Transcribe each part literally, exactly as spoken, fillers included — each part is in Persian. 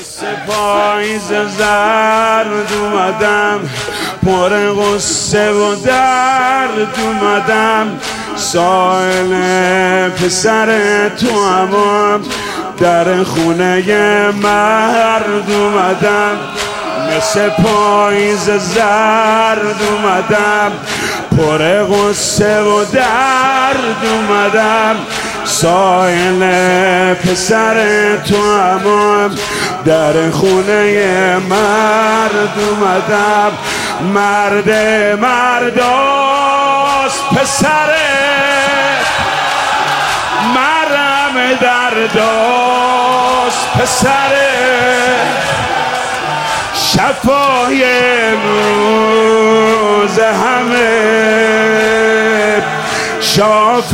مثل پاییز زرد اومدم، پر غصه و درد اومدم، سائل پسر تو هم در خونه مرد اومدم. مثل پاییز زرد اومدم، پر غصه و درد اومدم، سائل پسر تو هم در خونه مرد اومدم. مرد مرداست پسر مرم درداست پسر شفای امروز همه شاف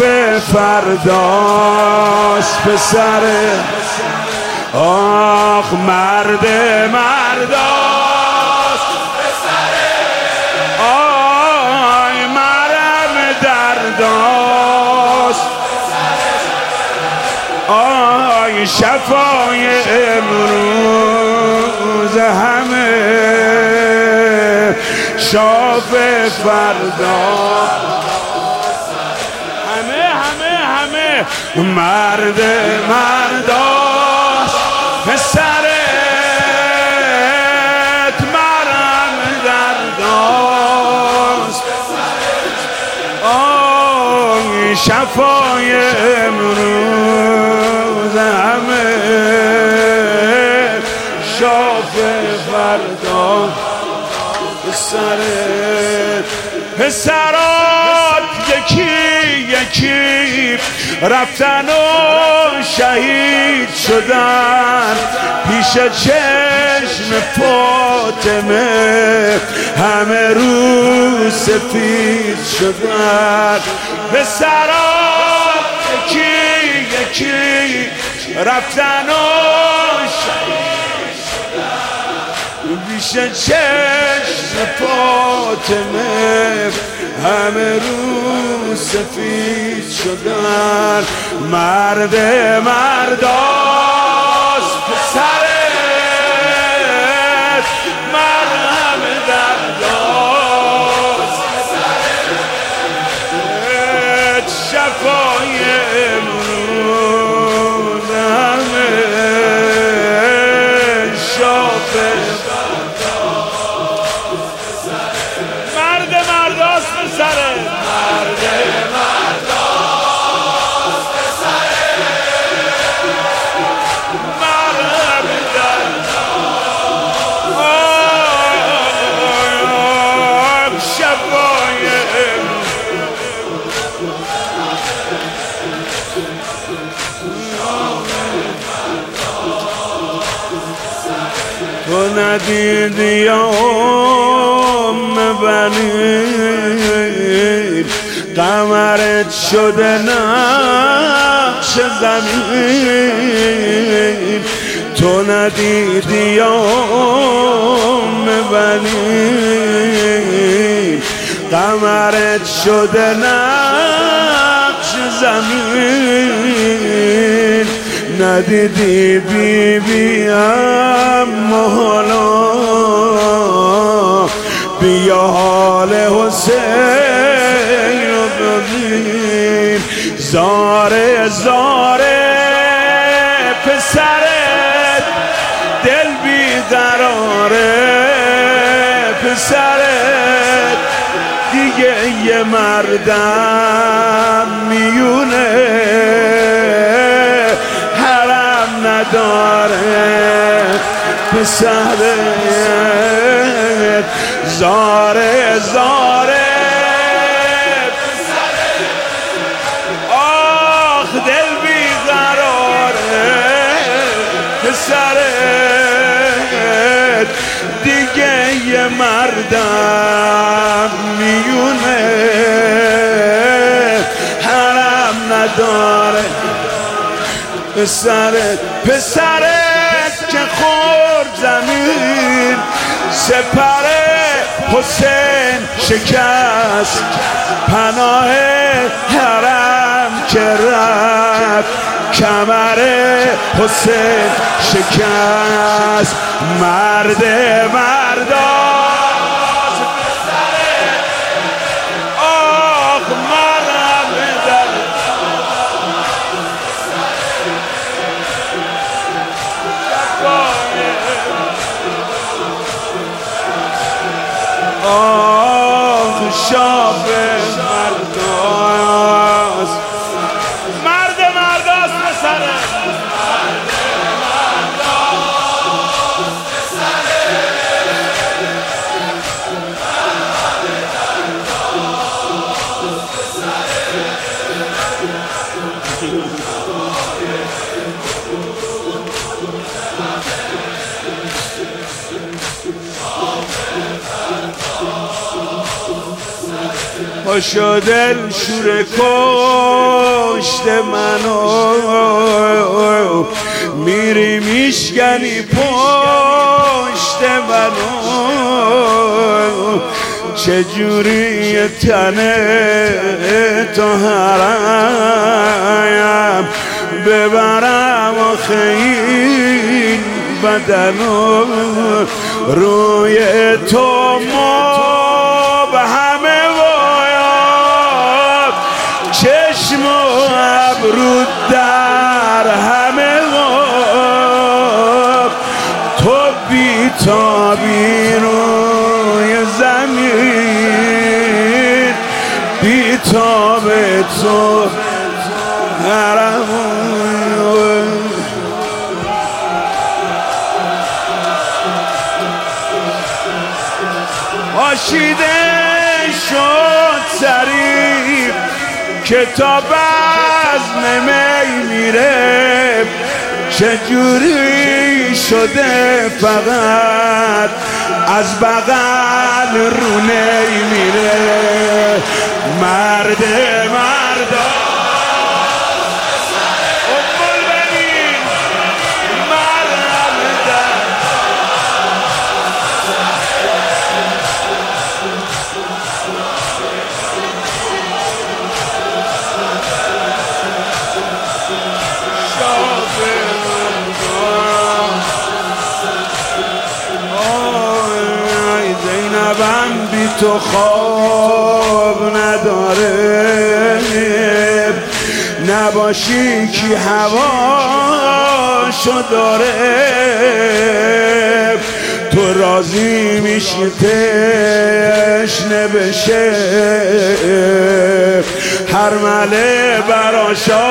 فرداست پسر. آخ مرد مرداست پسر آی مرم درداست آی شفای امروز همه شاف فردا همه همه همه مرد مرداست پسرت مرم درداست آی شفای امروز همه شاف فردا پسرت. پسرات یکی یکی رفتن و شهید شدن، پیش چشم فاطمه همه رو سفید شدن. پسرات یکی یکی رفتن و شهید شدن، پیش چشم فاطمه همه رو سفید شدن. مرد مرداست پسرت مرهم درداست پسرت شفای امروز همه شاف مرد مرداست پسرت مرد مرداست پسرت مرد درداست شفای تو ندیدی یا ام بنی قمرت شده نقش زمین. تو ندیدی یا ام بنی قمرت شده نقش زمین. ندیدی بی بی اما حالا بیا حال حسین رو ببین. زاره زاره پسرت دل بیقراره پسرت دیگه یه مردم میونه حرم نداره پسرت. زاره زاره پسرت آخ دل بیقراره پسرت دیگه یه مردم میونه حرم نداره پسرت. پسرت که خورد زمین سپره حسین شکست پناه حرم که رفت کمر حسین شکست مرد مرداز آخ مرد در آخ شاب مرداز مرد مرداز پسره پاشو دل شور کشت منو میری میشکنی پشت منو چجوری تنه تو حرم ببرم آخه این بدنو روی تو مبهمه چشم و ابرو در همه غاب تو بی‌تابی روی زمین بی‌تاب تو حرم آشیده شد سریع که تا بزم می میره چجوری شده فقط از بغل رو نمیره مرد مردا اقبل ببین مرد زینبم بی تو خواب نداره نباشی کی هواشو داره تو راضی میشی تشنه بشه هر مله براشا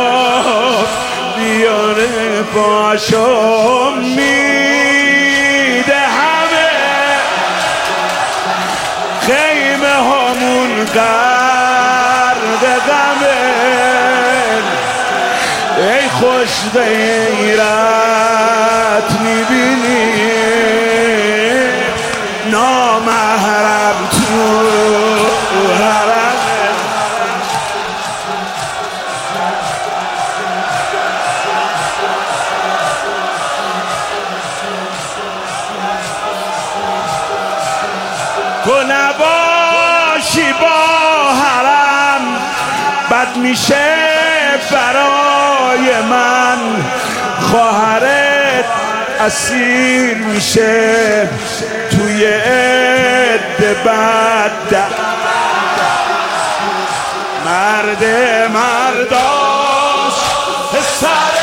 بیاره پاشو میده همه خیمه همون غرق غمه ای خوش غیرت میبینی نامحرم تو حرم تو نباشی با حرم بد میشه برای من خواهرت اسیر میشه توی عده بد مرد مرداست سر